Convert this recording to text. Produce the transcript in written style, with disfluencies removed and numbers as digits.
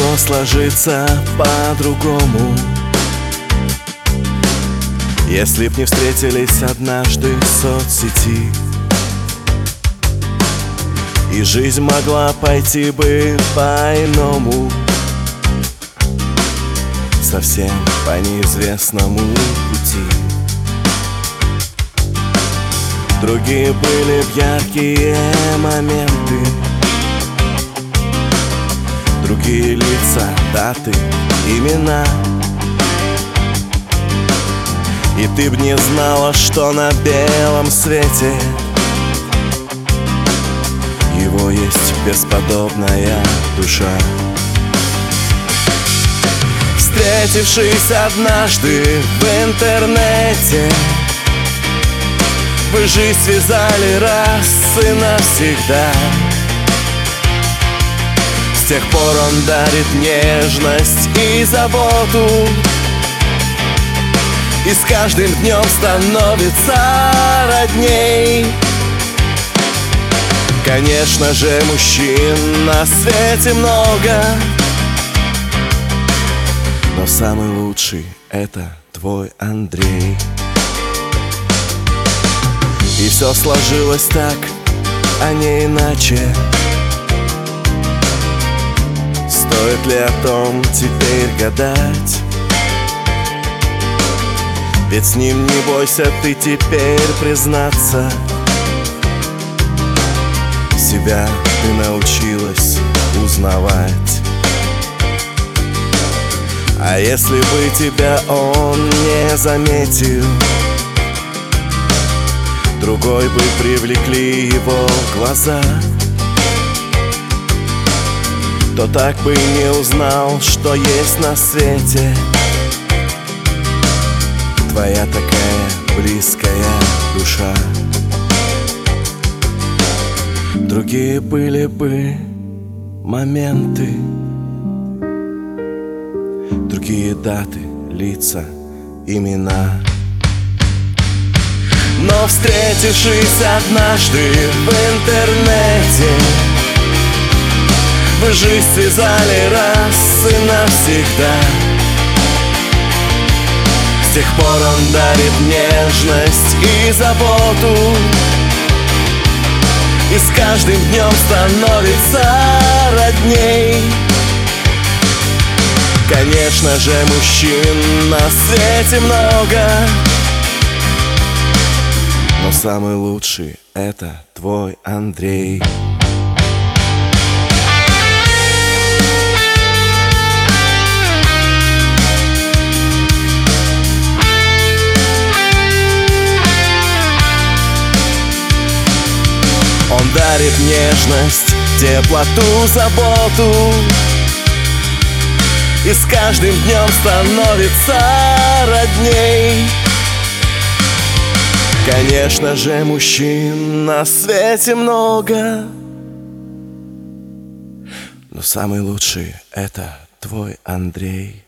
все сложится по-другому, если б не встретились однажды в соцсети, и жизнь могла пойти бы по-иному, совсем по неизвестному пути. Другие были б яркие моменты, другие лица, даты, имена. И ты б не знала, что на белом свете его есть бесподобная душа. Встретившись однажды в интернете, вы жизнь связали раз и навсегда. С тех пор он дарит нежность и заботу, и с каждым днем становится родней. Конечно же, мужчин на свете много, но самый лучший — это твой Андрей. И все сложилось так, а не иначе. Стоит ли о том теперь гадать? Ведь с ним не бойся ты теперь признаться. Себя ты научилась узнавать. А если бы тебя он не заметил, другой бы привлекли его глаза, то так бы и не узнал, что есть на свете твоя такая близкая душа. Другие были бы моменты, другие даты, лица, имена. Но встретившись однажды в интернете, вы жизнь связали раз и навсегда. С тех пор он дарит нежность и заботу, и с каждым днем становится родней. Конечно же, мужчин на свете много, но самый лучший — это твой Андрей. Он дарит нежность, теплоту, заботу, и с каждым днем становится родней. Конечно же, мужчин на свете много, но самый лучший — это твой Андрей.